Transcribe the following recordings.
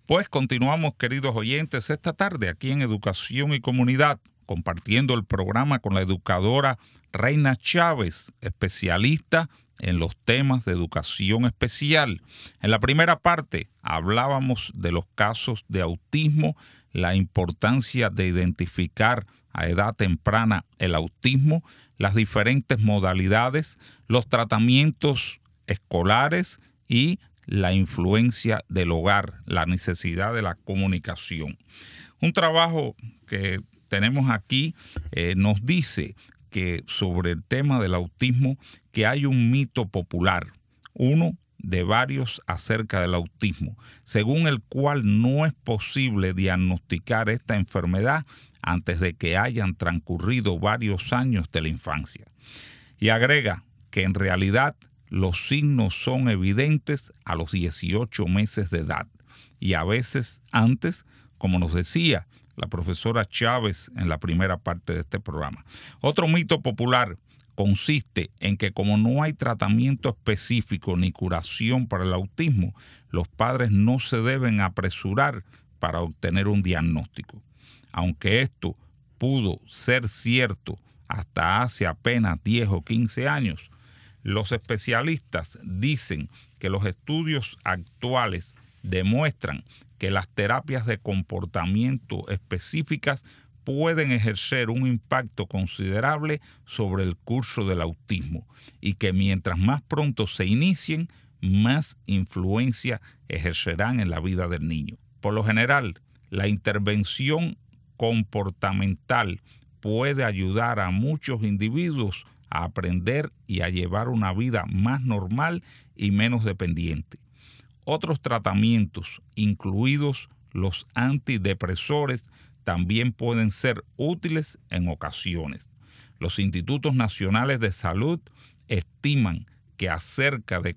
Pues continuamos, queridos oyentes, esta tarde aquí en Educación y Comunidad, compartiendo el programa con la educadora Reina Chávez, especialista en los temas de educación especial. En la primera parte hablábamos de los casos de autismo, la importancia de identificar a edad temprana el autismo, las diferentes modalidades, los tratamientos escolares y la influencia del hogar, la necesidad de la comunicación. Un trabajo que tenemos aquí nos dice que sobre el tema del autismo, que hay un mito popular, uno de varios acerca del autismo, según el cual no es posible diagnosticar esta enfermedad antes de que hayan transcurrido varios años de la infancia. Y agrega que en realidad los signos son evidentes a los 18 meses de edad y a veces antes, como nos decía la profesora Chávez en la primera parte de este programa. Otro mito popular consiste en que como no hay tratamiento específico ni curación para el autismo, los padres no se deben apresurar para obtener un diagnóstico. Aunque esto pudo ser cierto hasta hace apenas 10 o 15 años, los especialistas dicen que los estudios actuales demuestran que las terapias de comportamiento específicas pueden ejercer un impacto considerable sobre el curso del autismo y que mientras más pronto se inicien, más influencia ejercerán en la vida del niño. Por lo general, la intervención comportamental puede ayudar a muchos individuos a aprender y a llevar una vida más normal y menos dependiente. Otros tratamientos, incluidos los antidepresores, también pueden ser útiles en ocasiones. Los institutos nacionales de salud estiman que a cerca de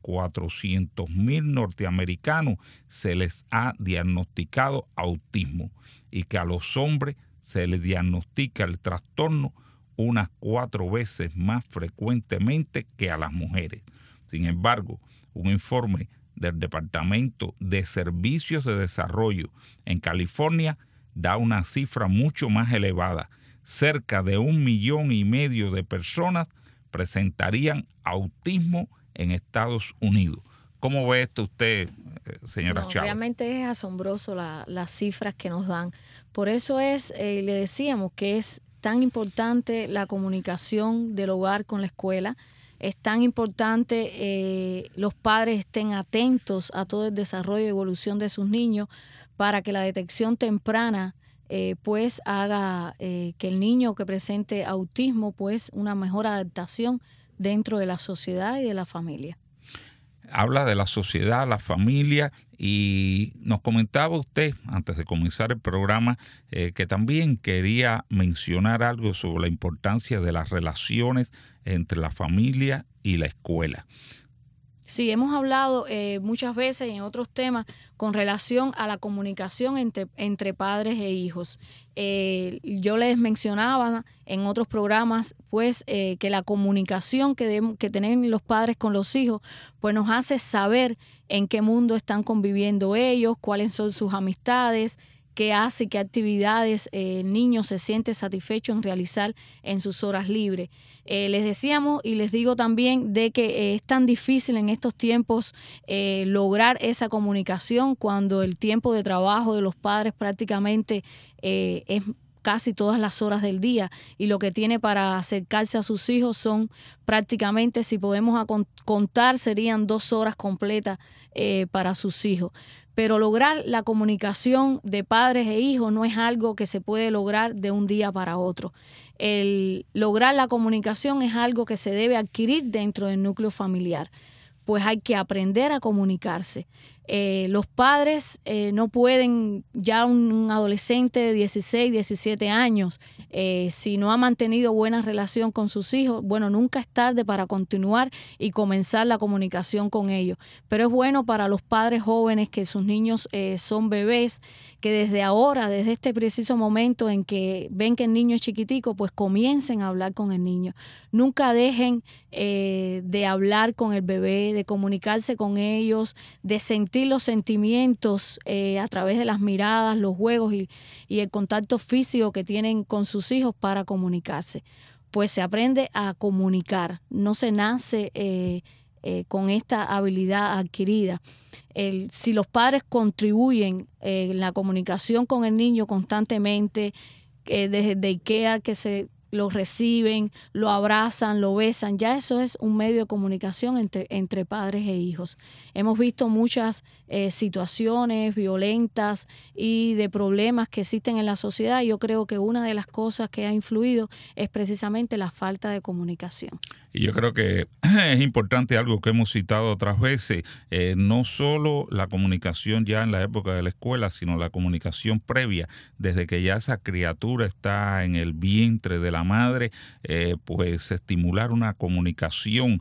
400,000 norteamericanos se les ha diagnosticado autismo y que a los hombres se les diagnostica el trastorno unas 4 veces más frecuentemente que a las mujeres. Sin embargo, un informe del Departamento de Servicios de Desarrollo en California da una cifra mucho más elevada. Cerca de 1,5 millones de personas presentarían autismo en Estados Unidos. ¿Cómo ve esto usted, señora Chávez? Realmente es asombroso las cifras que nos dan. Por eso le decíamos que es tan importante la comunicación del hogar con la escuela. Es tan importante los padres estén atentos a todo el desarrollo y evolución de sus niños para que la detección temprana pues haga que el niño que presente autismo pues una mejor adaptación dentro de la sociedad y de la familia. Habla de la sociedad, la familia, y nos comentaba usted antes de comenzar el programa que también quería mencionar algo sobre la importancia de las relaciones entre la familia y la escuela. Sí, hemos hablado muchas veces en otros temas con relación a la comunicación entre padres e hijos. Yo les mencionaba en otros programas pues que la comunicación que tienen los padres con los hijos pues nos hace saber en qué mundo están conviviendo ellos, cuáles son sus amistades, qué hace, qué actividades el niño se siente satisfecho en realizar en sus horas libres. Les decíamos y les digo también de que es tan difícil en estos tiempos lograr esa comunicación cuando el tiempo de trabajo de los padres prácticamente es casi todas las horas del día y lo que tiene para acercarse a sus hijos son prácticamente, si podemos contar, serían 2 horas completas para sus hijos. Pero lograr la comunicación de padres e hijos no es algo que se puede lograr de un día para otro. El lograr la comunicación es algo que se debe adquirir dentro del núcleo familiar, pues hay que aprender a comunicarse. Los padres no pueden, ya un adolescente de 16, 17 años, si no ha mantenido buena relación con sus hijos, bueno, nunca es tarde para continuar y comenzar la comunicación con ellos. Pero es bueno para los padres jóvenes que sus niños son bebés, que desde ahora, desde este preciso momento en que ven que el niño es chiquitico, pues comiencen a hablar con el niño. Nunca dejen de hablar con el bebé, de comunicarse con ellos, de sentir compartir los sentimientos a través de las miradas, los juegos y el contacto físico que tienen con sus hijos para comunicarse. Pues se aprende a comunicar, no se nace con esta habilidad adquirida. Si los padres contribuyen en la comunicación con el niño constantemente, desde daycare que se lo reciben, lo abrazan, lo besan, ya eso es un medio de comunicación entre padres e hijos. Hemos visto muchas situaciones violentas y de problemas que existen en la sociedad. Yo creo que una de las cosas que ha influido es precisamente la falta de comunicación. Y yo creo que es importante algo que hemos citado otras veces, no solo la comunicación ya en la época de la escuela, sino la comunicación previa, desde que ya esa criatura está en el vientre de la madre, pues estimular una comunicación,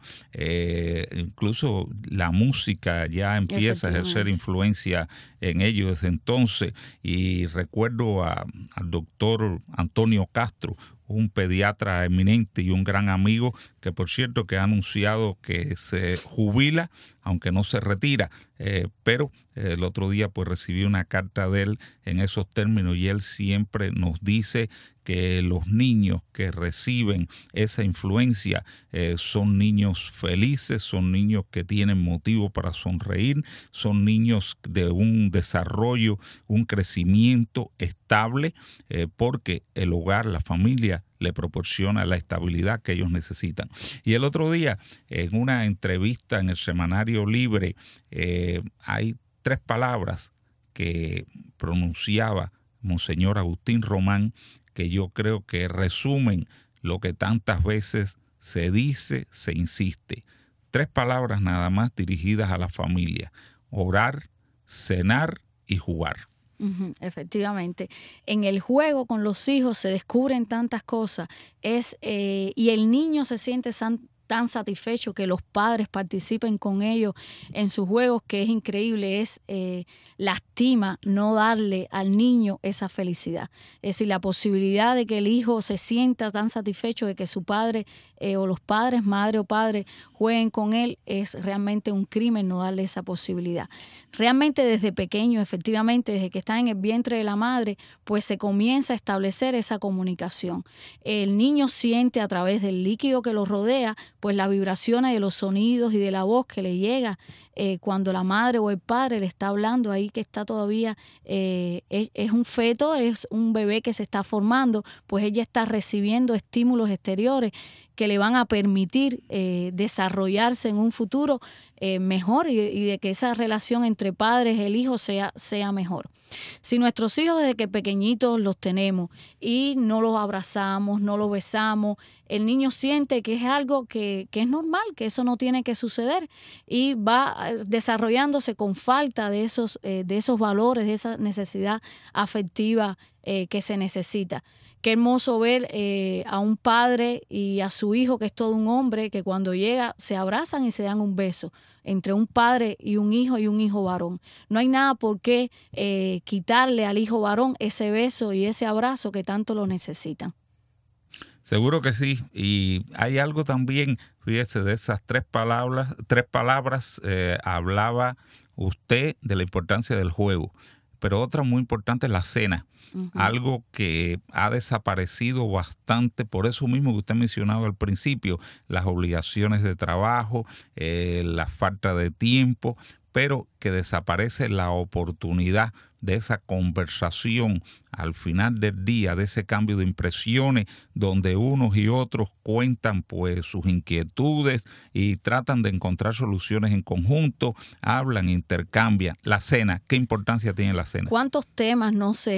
incluso la música ya empieza a ejercer influencia en ellos desde entonces. Y recuerdo al doctor Antonio Castro, un pediatra eminente y un gran amigo, que por cierto que ha anunciado que se jubila, aunque no se retira, pero el otro día pues recibí una carta de él en esos términos, y él siempre nos dice que los niños que reciben esa influencia son niños felices, son niños que tienen motivo para sonreír, son niños de un desarrollo, un crecimiento estable, porque el hogar, la familia, le proporciona la estabilidad que ellos necesitan. Y el otro día, en una entrevista en el Semanario Libre, hay 3 palabras que pronunciaba Monseñor Agustín Román, que yo creo que resumen lo que tantas veces se dice, se insiste. 3 palabras nada más dirigidas a la familia: orar, cenar y jugar. Efectivamente, en el juego con los hijos se descubren tantas cosas, y el niño se siente tan satisfecho que los padres participen con ellos en sus juegos, que es increíble. Lastima no darle al niño esa felicidad. Es decir, la posibilidad de que el hijo se sienta tan satisfecho de que su padre o los padres, madre o padre, jueguen con él, es realmente un crimen no darle esa posibilidad. Realmente desde pequeño, efectivamente, desde que está en el vientre de la madre, pues se comienza a establecer esa comunicación. El niño siente a través del líquido que lo rodea, pues las vibraciones de los sonidos y de la voz que le llega cuando la madre o el padre le está hablando, ahí que está todavía, es un feto, es un bebé que se está formando, pues ella está recibiendo estímulos exteriores que le van a permitir desarrollarse en un futuro mejor, y de que esa relación entre padres y el hijo sea mejor. Si nuestros hijos desde que pequeñitos los tenemos y no los abrazamos, no los besamos, el niño siente que es algo que es normal, que eso no tiene que suceder, y va desarrollándose con falta de esos valores, de esa necesidad afectiva que se necesita. Qué hermoso ver a un padre y a su hijo, que es todo un hombre, que cuando llega se abrazan y se dan un beso, entre un padre y un hijo varón. No hay nada por qué quitarle al hijo varón ese beso y ese abrazo que tanto lo necesitan. Seguro que sí, y hay algo también, fíjese, de esas 3 palabras, hablaba usted de la importancia del juego, pero otra muy importante es la cena. Algo que ha desaparecido bastante, por eso mismo que usted mencionaba al principio, las obligaciones de trabajo, la falta de tiempo, pero que desaparece la oportunidad de esa conversación al final del día, de ese cambio de impresiones, donde unos y otros cuentan pues sus inquietudes y tratan de encontrar soluciones en conjunto, hablan, intercambian. La cena, ¿qué importancia tiene la cena? ¿Cuántos temas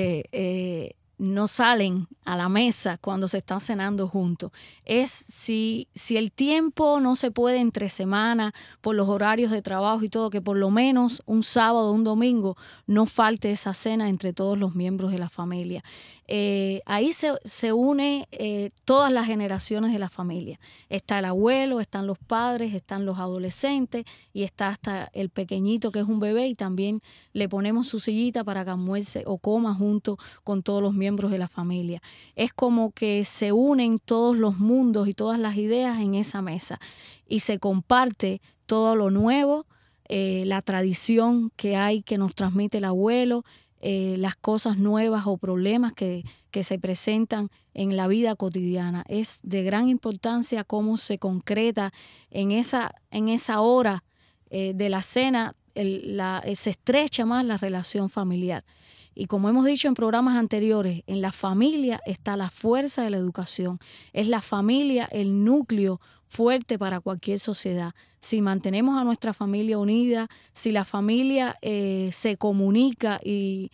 no salen a la mesa cuando se están cenando juntos? Es si el tiempo no se puede entre semana por los horarios de trabajo y todo, que por lo menos un sábado o un domingo no falte esa cena entre todos los miembros de la familia. Ahí se une todas las generaciones de la familia. Está el abuelo, están los padres, están los adolescentes y está hasta el pequeñito que es un bebé, y también le ponemos su sillita para que almuerce o coma junto con todos los miembros de la familia. Es como que se unen todos los mundos y todas las ideas en esa mesa y se comparte todo lo nuevo, la tradición que hay que nos transmite el abuelo, las cosas nuevas o problemas que se presentan en la vida cotidiana. Es de gran importancia cómo se concreta en esa hora de la cena, se estrecha más la relación familiar. Y como hemos dicho en programas anteriores, en la familia está la fuerza de la educación. Es la familia el núcleo fuerte para cualquier sociedad. Si mantenemos a nuestra familia unida, si la familia se comunica y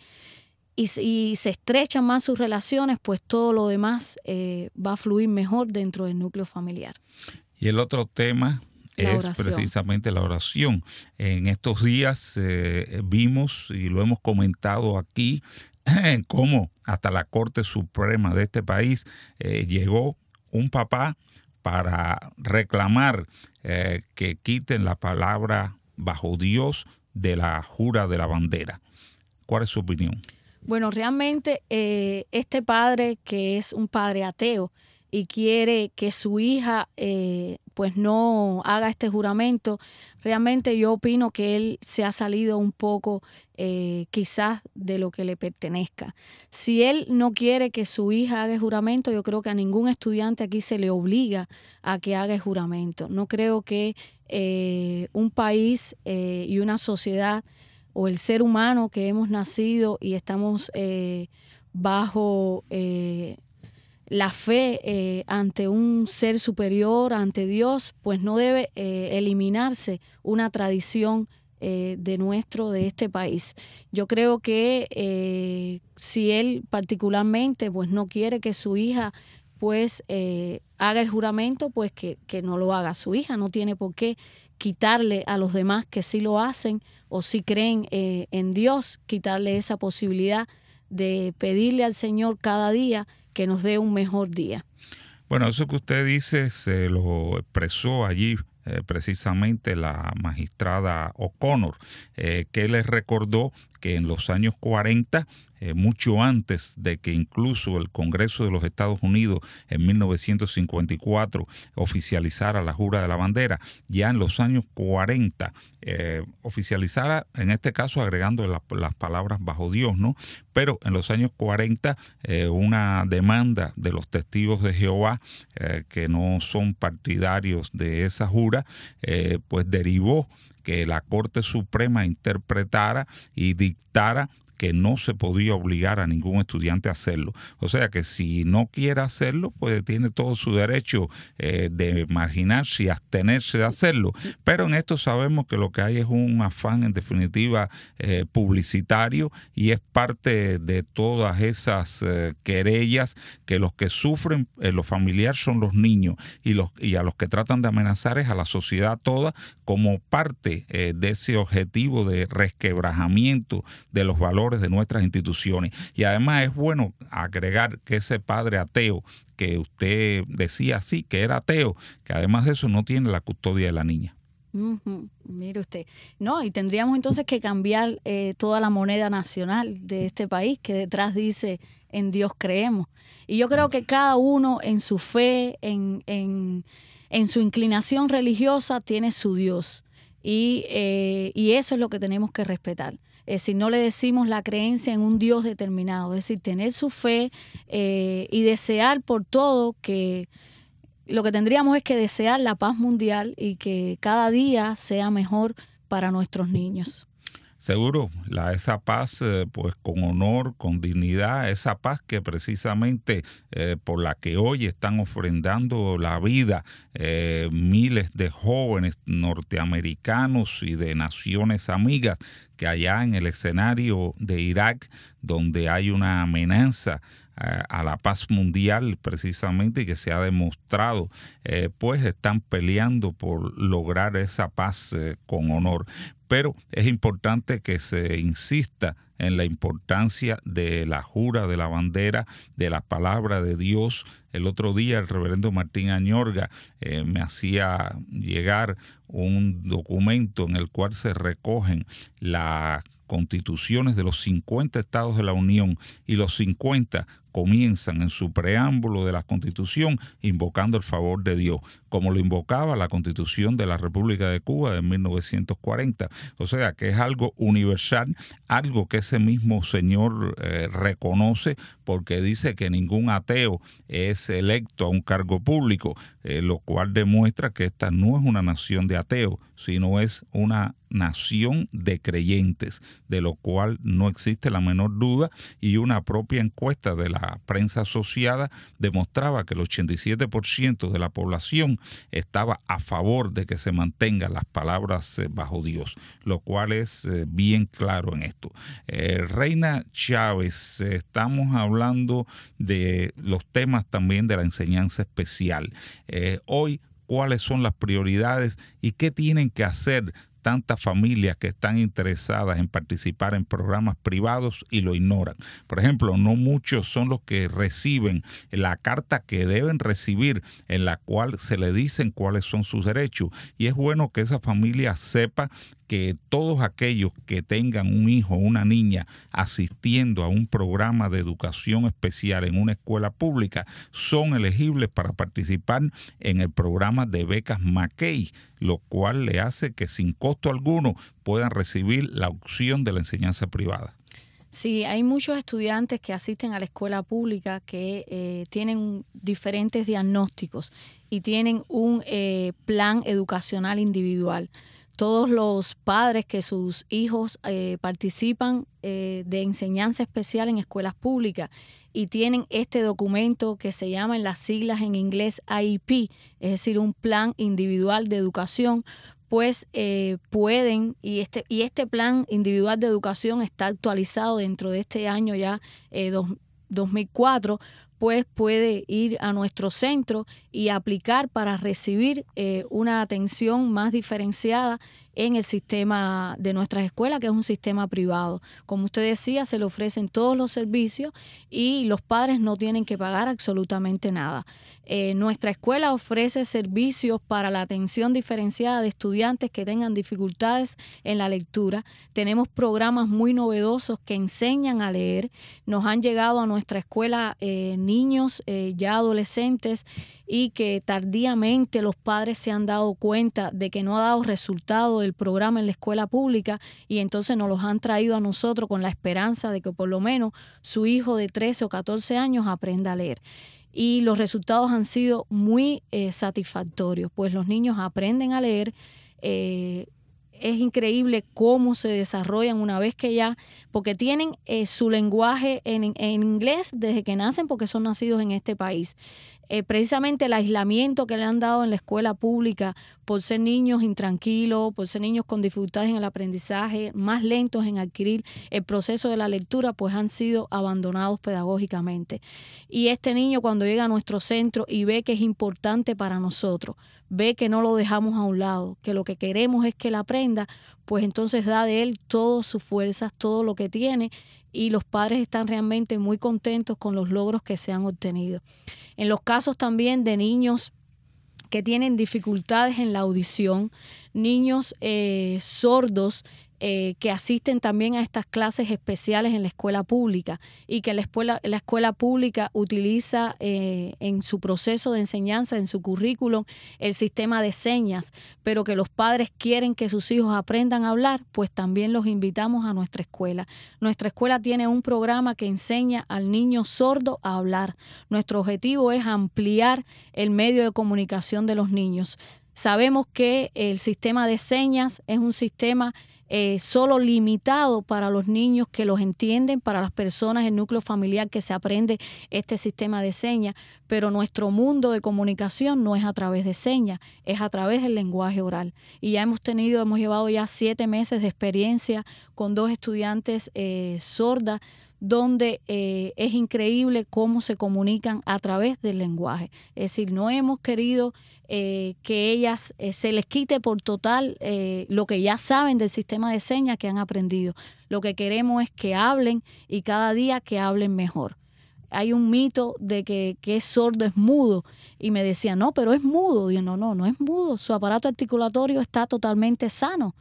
se estrechan más sus relaciones, pues todo lo demás va a fluir mejor dentro del núcleo familiar. Y el otro tema es precisamente la oración. En estos días vimos, y lo hemos comentado aquí, cómo hasta la Corte Suprema de este país llegó un papá para reclamar que quiten la palabra bajo Dios de la jura de la bandera. ¿Cuál es su opinión? Bueno, realmente este padre, que es un padre ateo y quiere que su hija pues no haga este juramento, realmente yo opino que él se ha salido un poco quizás de lo que le pertenezca. Si él no quiere que su hija haga el juramento, yo creo que a ningún estudiante aquí se le obliga a que haga el juramento. No creo que un país y una sociedad o el ser humano que hemos nacido y estamos bajo la fe ante un ser superior, ante Dios, pues no debe eliminarse una tradición de este país. Yo creo que si él particularmente pues no quiere que su hija pues haga el juramento, pues que no lo haga su hija, no tiene por qué quitarle a los demás que sí lo hacen o sí creen en Dios, quitarle esa posibilidad de pedirle al Señor cada día que nos dé un mejor día. Bueno, eso que usted dice se lo expresó allí precisamente la magistrada O'Connor, que les recordó que en los años 40, mucho antes de que incluso el Congreso de los Estados Unidos en 1954 oficializara la jura de la bandera, ya en los años 40 oficializara, en este caso agregando las palabras bajo Dios, ¿no? Pero en los años 40 una demanda de los testigos de Jehová que no son partidarios de esa jura, pues derivó que la Corte Suprema interpretara y dictara que no se podía obligar a ningún estudiante a hacerlo. O sea que si no quiere hacerlo, pues tiene todo su derecho de marginarse y abstenerse de hacerlo. Pero en esto sabemos que lo que hay es un afán, en definitiva, publicitario, y es parte de todas esas querellas que los que sufren lo familiar son los niños y a los que tratan de amenazar es a la sociedad toda como parte de ese objetivo de resquebrajamiento de los valores de nuestras instituciones. Y además es bueno agregar que ese padre ateo que usted decía sí, que era ateo, que además de eso no tiene la custodia de la niña. Mire usted. No, y tendríamos entonces que cambiar toda la moneda nacional de este país, que detrás dice en Dios creemos. Y yo creo que cada uno en su fe, en su inclinación religiosa tiene su Dios. Y eso es lo que tenemos que respetar. Si no le decimos la creencia en un Dios determinado, es decir, tener su fe y desear por todo, que lo que tendríamos es que desear la paz mundial y que cada día sea mejor para nuestros niños. Seguro, esa paz pues con honor, con dignidad, esa paz que precisamente por la que hoy están ofrendando la vida miles de jóvenes norteamericanos y de naciones amigas, que allá en el escenario de Irak, donde hay una amenaza a la paz mundial precisamente y que se ha demostrado, pues están peleando por lograr esa paz con honor. Pero es importante que se insista en la importancia de la jura de la bandera, de la palabra de Dios. El otro día el reverendo Martín Añorga me hacía llegar un documento en el cual se recogen las constituciones de los 50 estados de la Unión y los 50 comienzan en su preámbulo de la Constitución invocando el favor de Dios, como lo invocaba la Constitución de la República de Cuba de 1940. O sea, que es algo universal, algo que ese mismo señor reconoce, porque dice que ningún ateo es electo a un cargo público, lo cual demuestra que esta no es una nación de ateos, sino es una nación de creyentes, de lo cual no existe la menor duda, y una propia encuesta de la prensa asociada demostraba que el 87% de la población estaba a favor de que se mantengan las palabras bajo Dios, lo cual es bien claro en esto. Reina Chávez, estamos hablando de los temas también de la enseñanza especial. Hoy, ¿cuáles son las prioridades y qué tienen que hacer tantas familias que están interesadas en participar en programas privados y lo ignoran? Por ejemplo, no muchos son los que reciben la carta que deben recibir, en la cual se le dicen cuáles son sus derechos. Y es bueno que esa familia sepa que todos aquellos que tengan un hijo o una niña asistiendo a un programa de educación especial en una escuela pública son elegibles para participar en el programa de becas Mackey, lo cual le hace que sin costo alguno puedan recibir la opción de la enseñanza privada. Sí, hay muchos estudiantes que asisten a la escuela pública que tienen diferentes diagnósticos y tienen un plan educacional individual. Todos los padres que sus hijos participan de enseñanza especial en escuelas públicas y tienen este documento que se llama en las siglas en inglés IEP, es decir, un plan individual de educación, pues pueden, y este plan individual de educación está actualizado dentro de este año ya 2004, pues puede ir a nuestro centro y aplicar para recibir una atención más diferenciada en el sistema de nuestras escuelas, que es un sistema privado. Como usted decía, se le ofrecen todos los servicios y los padres no tienen que pagar absolutamente nada. Nuestra escuela ofrece servicios para la atención diferenciada de estudiantes que tengan dificultades en la lectura. Tenemos programas muy novedosos que enseñan a leer. Nos han llegado a nuestra escuela niños ya adolescentes y que tardíamente los padres se han dado cuenta de que no ha dado resultado el programa en la escuela pública y entonces nos los han traído a nosotros con la esperanza de que por lo menos su hijo de 13 o 14 años aprenda a leer. Y los resultados han sido muy satisfactorios, pues los niños aprenden a leer. Es increíble cómo se desarrollan una vez que ya, porque tienen su lenguaje en inglés desde que nacen, porque son nacidos en este país. Precisamente el aislamiento que le han dado en la escuela pública por ser niños intranquilos, por ser niños con dificultades en el aprendizaje, más lentos en adquirir el proceso de la lectura, pues han sido abandonados pedagógicamente. Y este niño, cuando llega a nuestro centro y ve que es importante para nosotros, ve que no lo dejamos a un lado, que lo que queremos es que él aprenda, pues entonces da de él todas sus fuerzas, todo lo que tiene, y los padres están realmente muy contentos con los logros que se han obtenido. En los casos también de niños que tienen dificultades en la audición, niños sordos que asisten también a estas clases especiales en la escuela pública y que la escuela pública utiliza en su proceso de enseñanza, en su currículum, el sistema de señas, pero que los padres quieren que sus hijos aprendan a hablar, pues también los invitamos a nuestra escuela. Nuestra escuela tiene un programa que enseña al niño sordo a hablar. Nuestro objetivo es ampliar el medio de comunicación de los niños. Sabemos que el sistema de señas es un sistema solo limitado para los niños que los entienden, para las personas del núcleo familiar que se aprende este sistema de señas, pero nuestro mundo de comunicación no es a través de señas, es a través del lenguaje oral. Y ya hemos llevado ya 7 meses de experiencia con 2 estudiantes sordas, donde es increíble cómo se comunican a través del lenguaje. Es decir, no hemos querido que ellas se les quite por total lo que ya saben del sistema de señas que han aprendido. Lo que queremos es que hablen y cada día que hablen mejor. Hay un mito de que es sordo, es mudo. Y me decían, no, pero es mudo. Digo, no es mudo. Su aparato articulatorio está totalmente sano.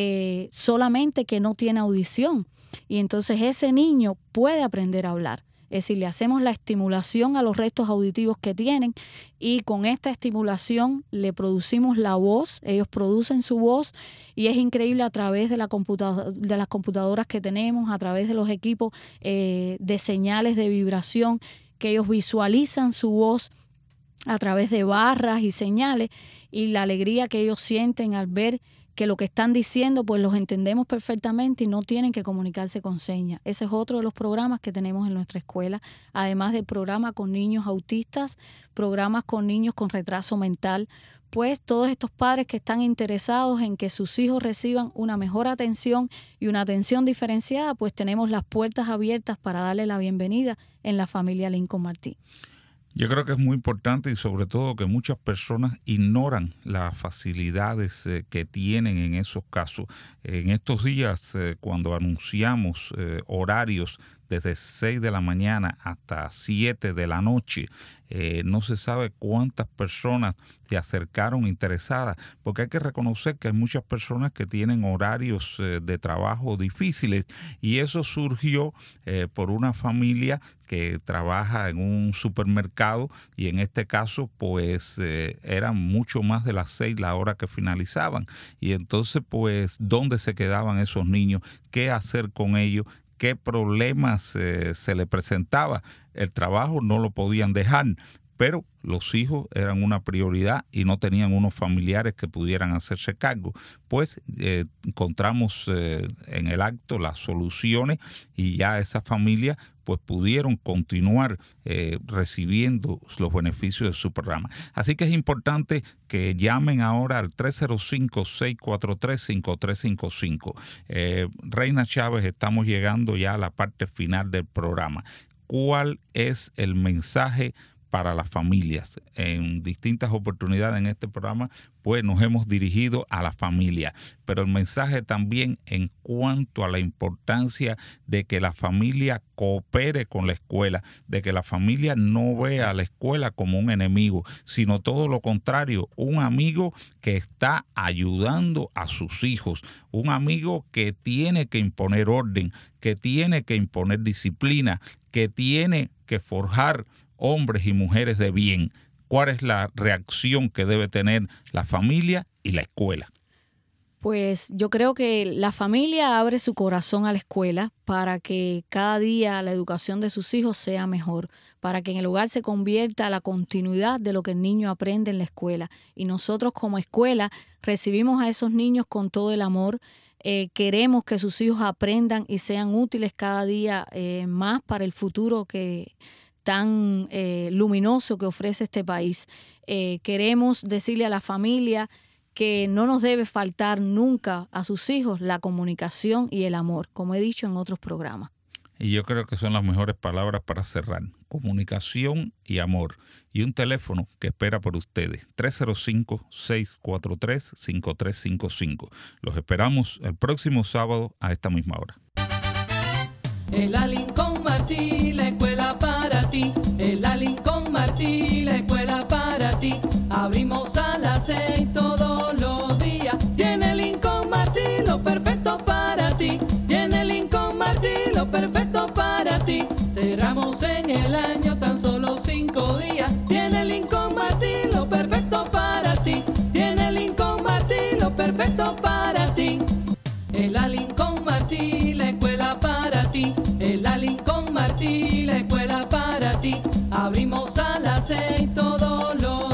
Solamente que no tiene audición. Y entonces ese niño puede aprender a hablar. Es decir, le hacemos la estimulación a los restos auditivos que tienen y con esta estimulación le producimos la voz, ellos producen su voz y es increíble a través de las computadoras que tenemos, a través de los equipos de señales de vibración, que ellos visualizan su voz a través de barras y señales y la alegría que ellos sienten al ver que lo que están diciendo pues los entendemos perfectamente y no tienen que comunicarse con señas. Ese es otro de los programas que tenemos en nuestra escuela, además del programa con niños autistas, programas con niños con retraso mental, pues todos estos padres que están interesados en que sus hijos reciban una mejor atención y una atención diferenciada, pues tenemos las puertas abiertas para darle la bienvenida en la familia Lincoln Martí. Yo creo que es muy importante y sobre todo que muchas personas ignoran las facilidades que tienen en esos casos. En estos días, cuando anunciamos horarios desde 6 de la mañana hasta 7 de la noche, no se sabe cuántas personas se acercaron interesadas, porque hay que reconocer que hay muchas personas que tienen horarios de trabajo difíciles y eso surgió por una familia que trabaja en un supermercado y en este caso pues eran mucho más de las 6 la hora que finalizaban y entonces pues ¿dónde se quedaban esos niños? ¿Qué hacer con ellos? ¿Qué problemas se le presentaba? El trabajo no lo podían dejar, pero los hijos eran una prioridad y no tenían unos familiares que pudieran hacerse cargo. Pues encontramos en el acto las soluciones y ya esas familias pues pudieron continuar recibiendo los beneficios de su programa. Así que es importante que llamen ahora al 305-643-5355. Reina Chávez, estamos llegando ya a la parte final del programa. ¿Cuál es el mensaje para las familias? En distintas oportunidades en este programa, pues nos hemos dirigido a la familia, pero el mensaje también en cuanto a la importancia de que la familia coopere con la escuela, de que la familia no vea a la escuela como un enemigo, sino todo lo contrario, un amigo que está ayudando a sus hijos, un amigo que tiene que imponer orden, que tiene que imponer disciplina, que tiene que forjar hombres y mujeres de bien. ¿Cuál es la reacción que debe tener la familia y la escuela? Pues yo creo que la familia abre su corazón a la escuela para que cada día la educación de sus hijos sea mejor, para que en el hogar se convierta la continuidad de lo que el niño aprende en la escuela. Y nosotros como escuela recibimos a esos niños con todo el amor. Queremos que sus hijos aprendan y sean útiles cada día más para el futuro que tan luminoso que ofrece este país. Queremos decirle a la familia que no nos debe faltar nunca a sus hijos la comunicación y el amor, como he dicho en otros programas. Y yo creo que son las mejores palabras para cerrar. Comunicación y amor. Y un teléfono que espera por ustedes. 305-643-5355. Los esperamos el próximo sábado a esta misma hora. En la Lincoln Martí, la escuela para ti. En la Lincoln Martí, la escuela para ti. Abrimos a las 6 todos los días. Tiene Lincoln Martí lo perfecto para ti. Tiene Lincoln Martí lo perfecto para ti. Cerramos en el año tan solo 5 días. Tiene Lincoln Martí lo perfecto para ti. Tiene Lincoln Martí lo perfecto para ti. En la Lincoln Martí, la escuela para ti. En la Lincoln Martí, la escuela para ti. Abrimos a las 6 todos los